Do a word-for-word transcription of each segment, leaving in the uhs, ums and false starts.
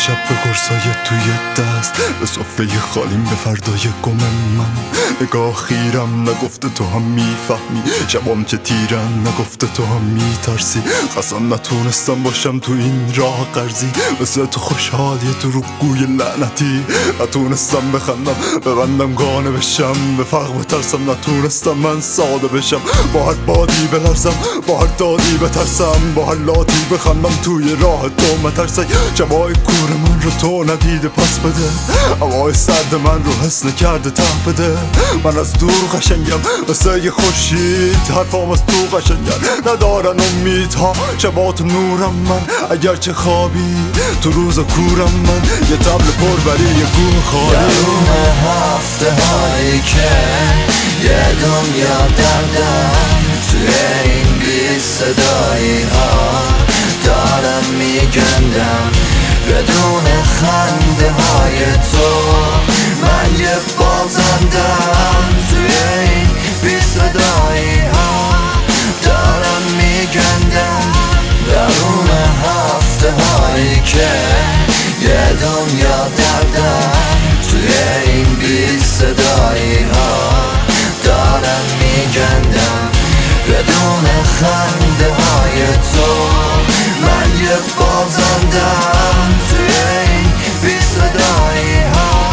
شب به قرصای توی دست، به سفره خالیم به فردای گم من. نگاه خیرم نگفته تو هم میفهمی، شبام که تیرن نگفته تو هم میترسی. قسم نتونستم باشم تو این راه قرضی، مثل تو خوشحال یه دروغگوی لعنتی. نتونستم بخندم ببندم گانه بشم، به فقر بترسم نتونستم من ساده بشم. با هر بادی بلرزم، با هر دادی بترسم، با هر لاتی بخندم توی راه تو مترسی. شبای کور من رو تو ندیده پس بده، هوای سرد من رو حس نکرده ته بده. من از دور قشنگم مثل یه خورشید، حرفام از تو قشنگن ندارن امیدها. شبات نورم من اگرچه خوابی، تو روز کورم من یه تبل پربری یه گوه خالی. درون هفته هایی که یه دنیا دردم، توی این بی صدایی ها دارم میگندم. بدون خنده های تو من یه بازندم، توی این بی صدایی ها دارم میگندم. درون هفته هایی که یه دنیا دردم، توی این بی صدایی ها دارم میگندم. بدون خنده های تو من یه بازندم، توی این بی صدایی ها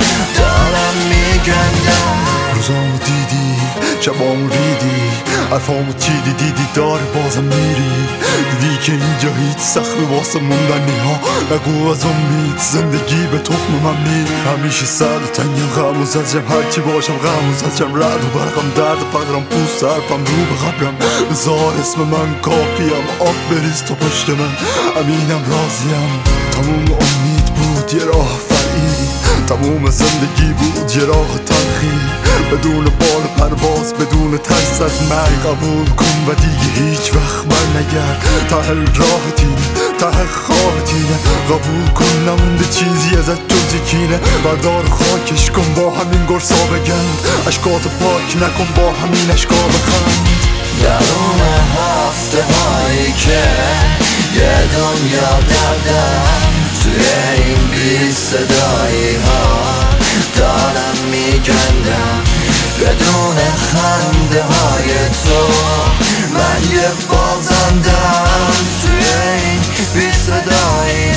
دارم میگندم. روزامو دیدی شبامو ریدی، حرفامو چیدی دیدی داره بازم میری. دیدی که اینجا هیچ سخت واسه موندنی ها، نگو از امید زندگی به تخم من میری. همیشه سر تنگم غم و زجم، هرچی باشم غم و زجم. رد و برقم درد فقرم پوست حرفم رو به قبرم. بذار اسم من کافیم آب بریز تو پشت من، امینم راضیم. تموم امید بود یه راه فرعی، تموم زندگی بود یه راه تلخی. بدون بال پرواز بدون ترس از مرگ قبول کن و دیگه هیچ وقت بر نگرد. ته راه تینه ته خواه تینه، قبول کن نمونده چیزی ازت جز کینه. بردار خاکش کن با همین گرسا بگند، اشکات پاک نکن با همین اشکا بخند. درون هفته هایی که یه دنیا دردم، توی این بی صدایی ها دارم میگندم. بدون خنده های تو من یه بازندم، توی این بی صدایی